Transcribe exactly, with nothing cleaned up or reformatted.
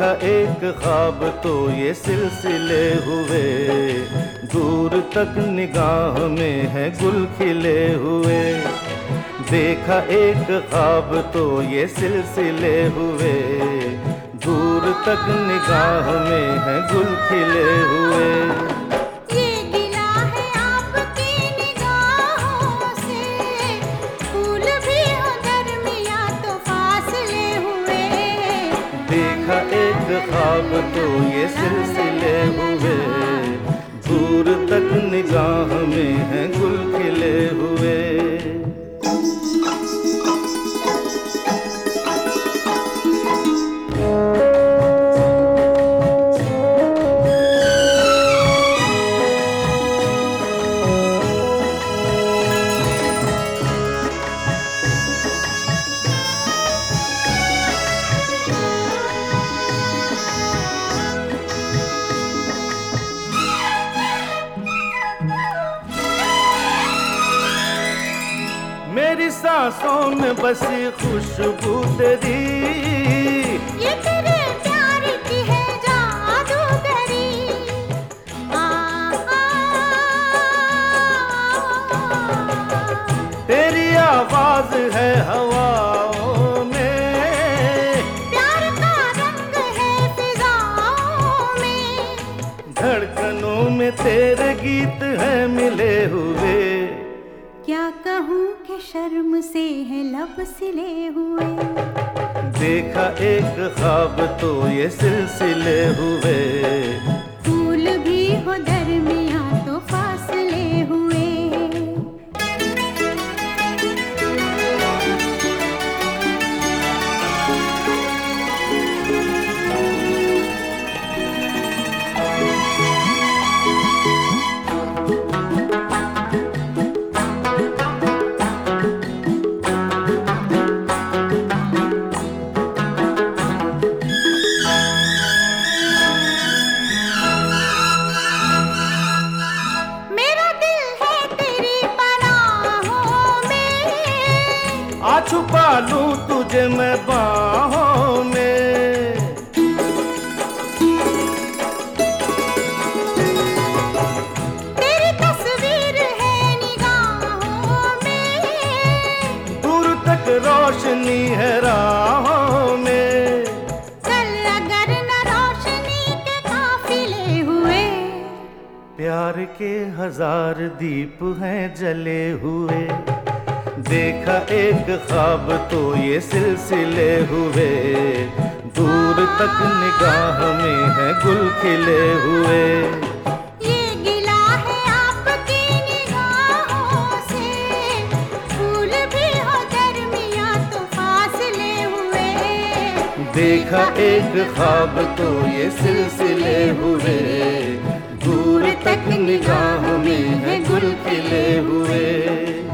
देखा एक ख्वाब तो ये सिलसिले हुए, दूर तक निगाह में है गुल खिले हुए। देखा एक ख्वाब तो ये सिलसिले हुए, दूर तक निगाह में है गुल खिले हुए। ये गिला है आपकी निगाहों से, फूल भी हो दरमिया तो फासले हुए। देखा एक ख्वाब तो ये सिलसिले हुए, दूर तक निगाह में है गुल खिले हुए। मेरी सांसों में बसी खुशबू तेरी, ये तेरे प्यार की है जादूगरी। आ, आ, तेरी आवाज है हवाओं में, प्यार का रंग है फिजाओं में। धड़कनों में तेरे गीत हैं मिले हुए। क्या कहूँ कि शर्म से है लब सिले हुए। देखा एक ख्वाब तो ये सिलसिले हुए, फूल भी हो दरमिया तो फासले हुए। आ छुपा लूं तुझे मैं बाहों में, तेरी तस्वीर है निगाहों में। दूर तक रोशनी है राहों में। चल अगर न रोशनी के काफिले हुए। प्यार के हजार दीप हैं जले हुए। देखा एक ख्वाब तो ये सिलसिले हुए, दूर तक निगाह में है गुल खिले हुए। ये गिला है आपकी निगाहों से, फूल भी हो दरमिया तो फासले हुए। देखा एक ख्वाब तो ये सिलसिले हुए, दूर तक निगाह में है गुल खिले हुए।